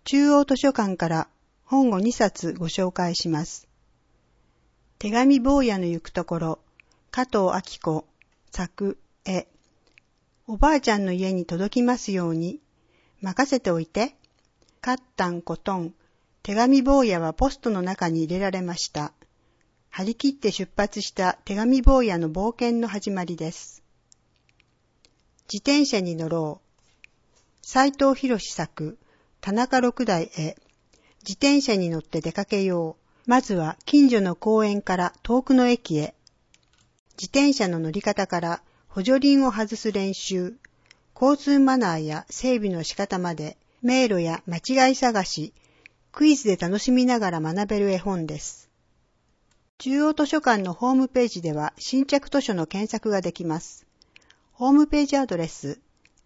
中央図書館から本を2冊ご紹介します。手紙坊やの行くところ、加藤明子、作、絵。おばあちゃんの家に届きますように、任せておいて。カッタンコトン、手紙坊やはポストの中に入れられました。張り切って出発した手紙坊やの冒険の始まりです。自転車に乗ろう。斉藤博作、田中六代へ。自転車に乗って出かけよう。まずは近所の公園から遠くの駅へ。自転車の乗り方から補助輪を外す練習、交通マナーや整備の仕方まで、迷路や間違い探し、クイズで楽しみながら学べる絵本です。中央図書館のホームページでは新着図書の検索ができます。ホームページアドレス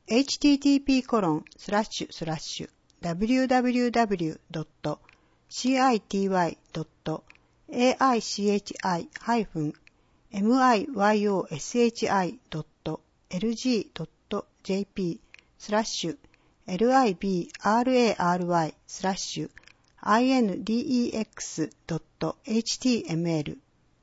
http://www.cityc.miyoshi.index.html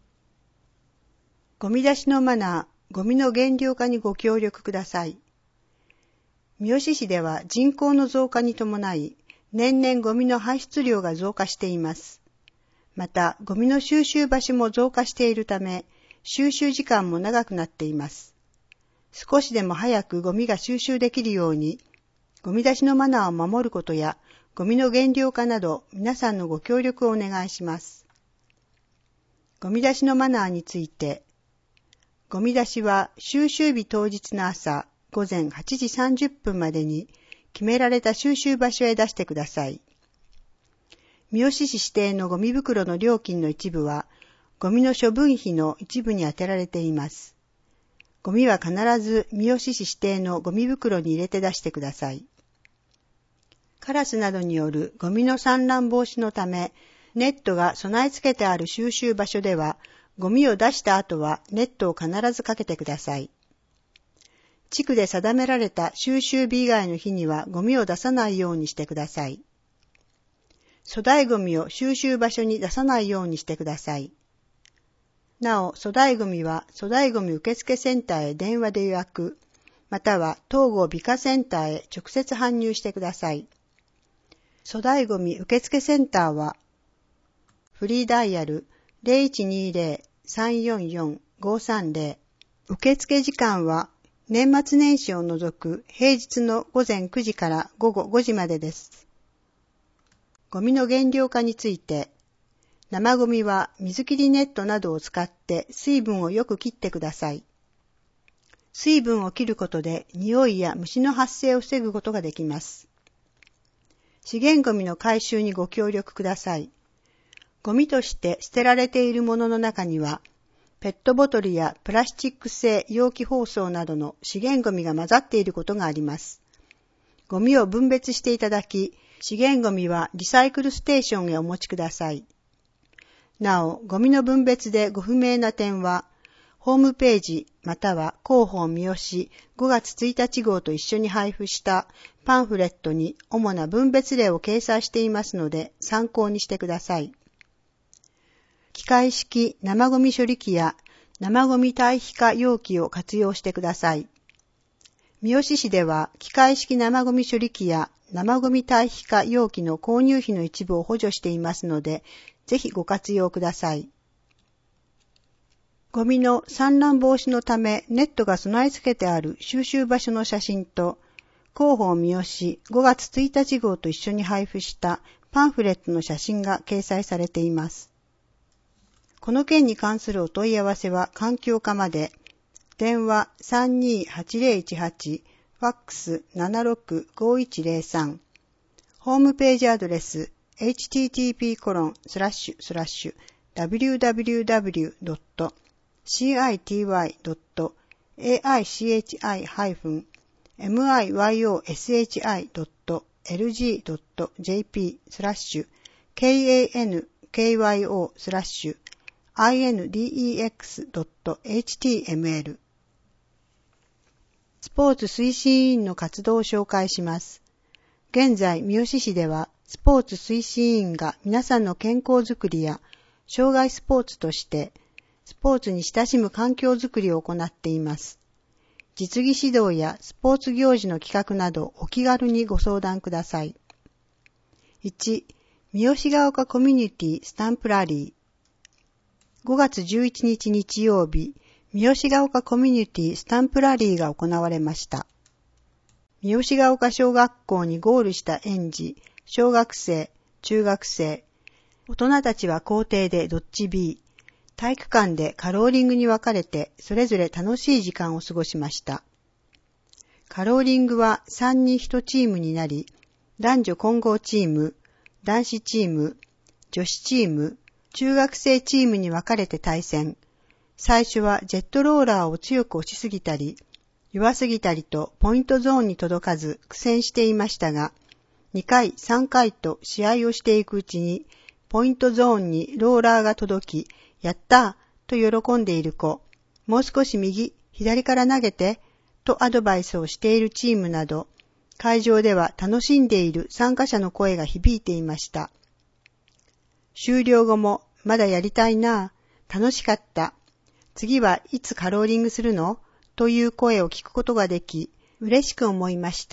ゴミ出しのマナー、ゴミの減量化にご協力ください。三好市では人口の増加に伴い、年々ゴミの排出量が増加しています。また、ゴミの収集場所も増加しているため、収集時間も長くなっています。少しでも早くゴミが収集できるように、ゴミ出しのマナーを守ることや、ゴミの減量化など、皆さんのご協力をお願いします。ゴミ出しのマナーについて、ゴミ出しは収集日当日の朝午前8時30分までに決められた収集場所へ出してください。三好市指定のゴミ袋の料金の一部はゴミの処分費の一部に充てられています。ゴミは必ず三好市指定のゴミ袋に入れて出してください。カラスなどによるゴミの散乱防止のため、ネットが備え付けてある収集場所では、ゴミを出した後はネットを必ずかけてください。地区で定められた収集日以外の日にはゴミを出さないようにしてください。粗大ゴミを収集場所に出さないようにしてください。なお、粗大ゴミは粗大ゴミ受付センターへ電話で予約、または東郷美化センターへ直接搬入してください。粗大ゴミ受付センターは、フリーダイヤル 0120-344-530。受付時間は年末年始を除く平日の午前9時から午後5時までです。ゴミの減量化について、生ゴミは水切りネットなどを使って水分をよく切ってください。水分を切ることで匂いや虫の発生を防ぐことができます。資源ゴミの回収にご協力ください。ゴミとして捨てられているものの中には、ペットボトルやプラスチック製容器包装などの資源ゴミが混ざっていることがあります。ゴミを分別していただき、資源ゴミはリサイクルステーションへお持ちください。なお、ゴミの分別でご不明な点は、ホームページまたは広報三好5月1日号と一緒に配布したパンフレットに主な分別例を掲載していますので参考にしてください。機械式生ゴミ処理機や生ゴミ堆肥化容器を活用してください。三好市では機械式生ゴミ処理機や生ゴミ堆肥化容器の購入費の一部を補助していますので、ぜひご活用ください。ゴミの散乱防止のためネットが備え付けてある収集場所の写真と、広報三好5月1日号と一緒に配布したパンフレットの写真が掲載されています。この件に関するお問い合わせは環境課まで、電話 328018、ファックス 765103、ホームページアドレス http://www.cityc.index.html スポーツ推進委員の活動を紹介します。現在、三好市ではスポーツ推進委員が皆さんの健康づくりや障害スポーツとしてスポーツに親しむ環境づくりを行っています。実技指導やスポーツ行事の企画などお気軽にご相談ください。1、三好ヶ丘コミュニティスタンプラリー。5月11日日曜日、三好ヶ丘コミュニティスタンプラリーが行われました。三好ヶ丘小学校にゴールした園児、小学生、中学生、大人たちは校庭でドッジビー、体育館でカローリングに分かれてそれぞれ楽しい時間を過ごしました。カローリングは3人1チームになり、男女混合チーム、男子チーム、女子チーム、中学生チームに分かれて対戦。最初はジェットローラーを強く押しすぎたり、弱すぎたりとポイントゾーンに届かず苦戦していましたが、2回、3回と試合をしていくうちに、ポイントゾーンにローラーが届き、やったーと喜んでいる子、もう少し右、左から投げて、とアドバイスをしているチームなど、会場では楽しんでいる参加者の声が響いていました。終了後も、まだやりたいなぁ、楽しかった、次はいつカローリングするのという声を聞くことができ、嬉しく思いました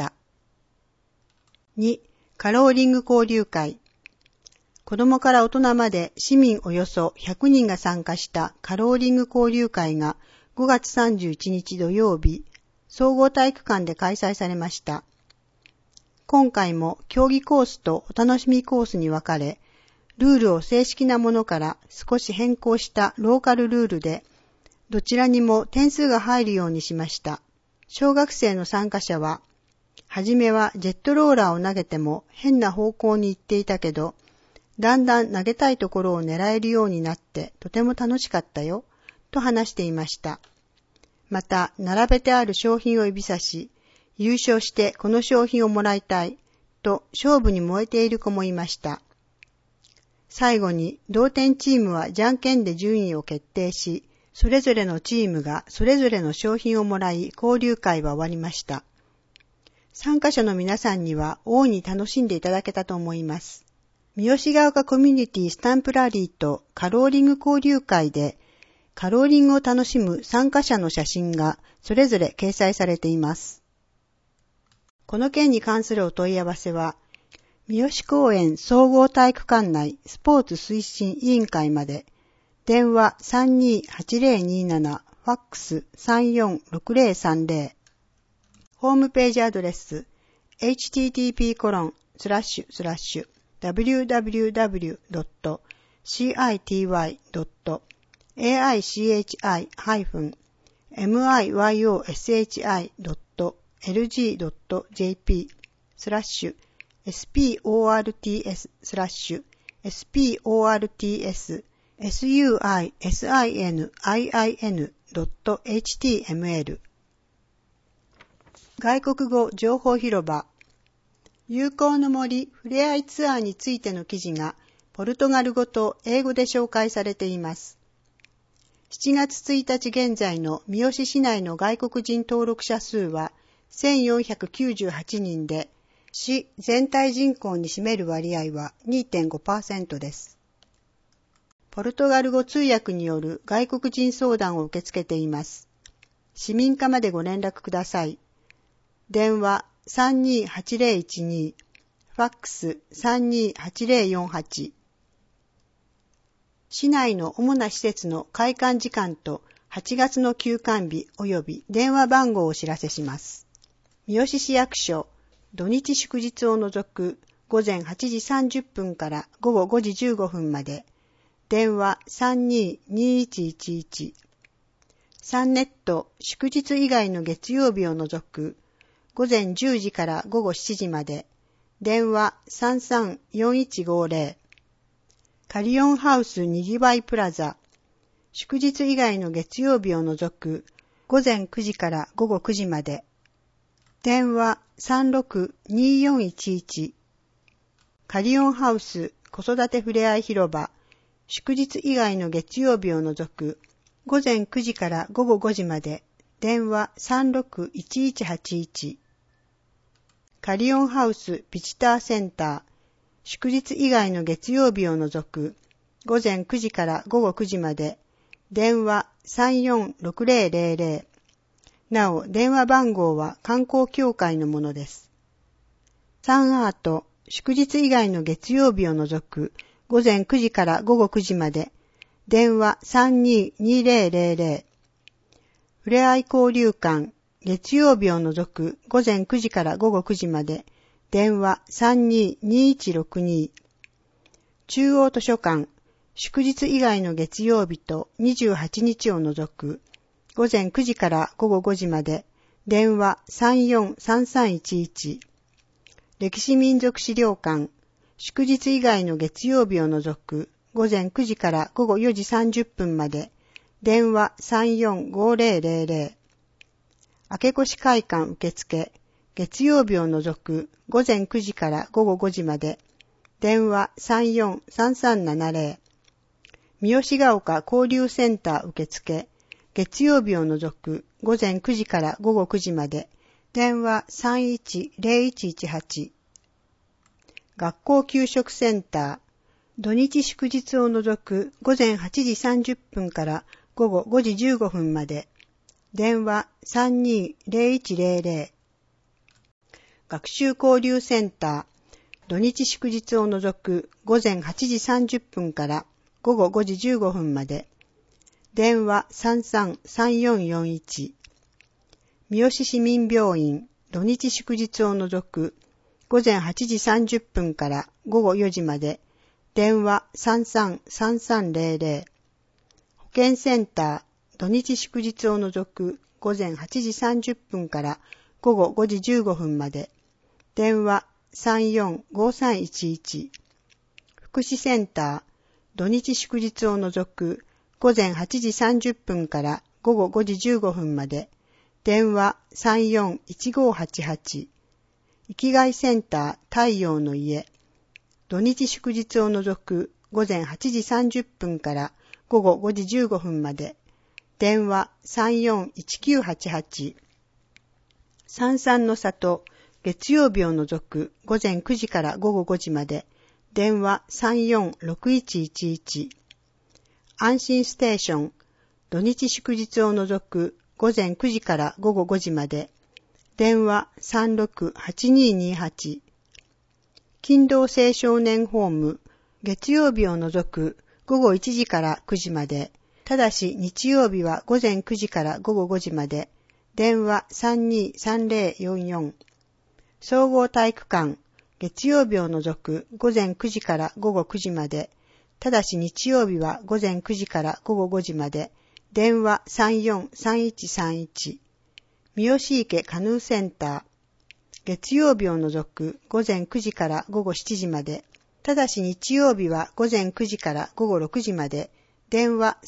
。2、カローリング交流会。子供から大人まで市民およそ100人が参加したカローリング交流会が5月31日土曜日、総合体育館で開催されました。今回も競技コースとお楽しみコースに分かれ、ルールを正式なものから少し変更したローカルルールで、どちらにも点数が入るようにしました。小学生の参加者は、はじめはジェットローラーを投げても変な方向に行っていたけど、だんだん投げたいところを狙えるようになってとても楽しかったよ、と話していました。また、並べてある商品を指さし、優勝してこの商品をもらいたい、と勝負に燃えている子もいました。最後に、同点チームはじゃんけんで順位を決定し、それぞれのチームがそれぞれの商品をもらい、交流会は終わりました。参加者の皆さんには大いに楽しんでいただけたと思います。三好ヶ丘コミュニティスタンプラリーとカローリング交流会で、カローリングを楽しむ参加者の写真がそれぞれ掲載されています。この件に関するお問い合わせは、三好公園総合体育館内スポーツ推進委員会まで、電話 328027、ファックス 346030、ホームページアドレス http://www.cityy.lg.jp/sportsuisin.html 外国語情報広場友好の森ふれあいツアーについての記事がポルトガル語と英語で紹介されています。7月1日現在の三好市内の外国人登録者数は1498人で、市全体人口に占める割合は 2.5% です。ポルトガル語通訳による外国人相談を受け付けています。市民課までご連絡ください。電話 328012、ファックス 328048。市内の主な施設の開館時間と8月の休館日及び電話番号をお知らせします。三好市役所、土日祝日を除く午前8時30分から午後5時15分まで、電話 322111。サンネット、祝日以外の月曜日を除く午前10時から午後7時まで、電話 334150。カリオンハウスにぎわいプラザ、祝日以外の月曜日を除く午前9時から午後9時まで、電話 362411。カリオンハウス子育てふれあい広場、祝日以外の月曜日を除く午前9時から午後5時まで、電話 361181。カリオンハウスビジターセンター、 祝日以外の月曜日を除く午前9時から午後9時まで電話 346000。なお、電話番号は観光協会のものです。サンアート、祝日以外の月曜日を除く午前9時から午後9時まで電話 322000。ふれあい交流館、月曜日を除く午前9時から午後9時まで電話 322162。中央図書館、祝日以外の月曜日と28日を除く午前9時から午後5時まで電話 343311。歴史民族資料館、祝日以外の月曜日を除く午前9時から午後4時30分まで電話 345000。明越会館受付、月曜日を除く午前9時から午後5時まで電話 343370。三好ヶ丘交流センター受付、月曜日を除く午前9時から午後9時まで電話 310118。学校給食センター、土日祝日を除く午前8時30分から午後5時15分まで電話 320100。学習交流センター、土日祝日を除く午前8時30分から午後5時15分まで電話 333441。三好市民病院、土日祝日を除く午前8時30分から午後4時まで電話 333300。保健センター、土日祝日を除く午前8時30分から午後5時15分まで電話 345311。福祉センター、土日祝日を除く午前8時30分から午後5時15分まで電話 341588。生きがいセンター太陽の家、土日祝日を除く午前8時30分から午後5時15分まで電話 341988。三々の里、月曜日を除く午前9時から午後5時まで電話 346111。安心ステーション、土日祝日を除く午前9時から午後5時まで電話 368228。勤労青少年ホーム、月曜日を除く午後1時から9時まで、ただし日曜日は午前9時から午後5時まで、電話 323044。総合体育館、月曜日を除く午前9時から午後9時まで、ただし日曜日は午前9時から午後5時まで、電話 343131。三好池カヌーセンター、月曜日を除く午前9時から午後7時まで、ただし日曜日は午前9時から午後6時まで、電話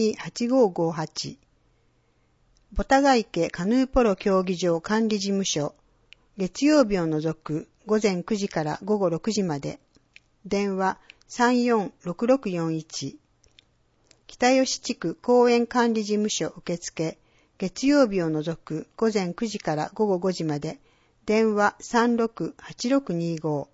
328558。ボタガ池カヌーポロ競技場管理事務所、月曜日を除く午前9時から午後6時まで、電話346641。北吉地区公園管理事務所受付、月曜日を除く午前9時から午後5時まで、電話368625。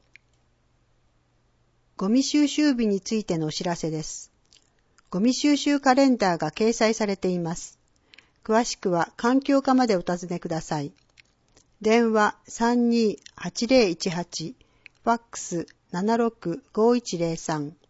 ゴミ収集日についてのお知らせです。ゴミ収集カレンダーが掲載されています。詳しくは環境課までお尋ねください。電話328018、ファックス765103。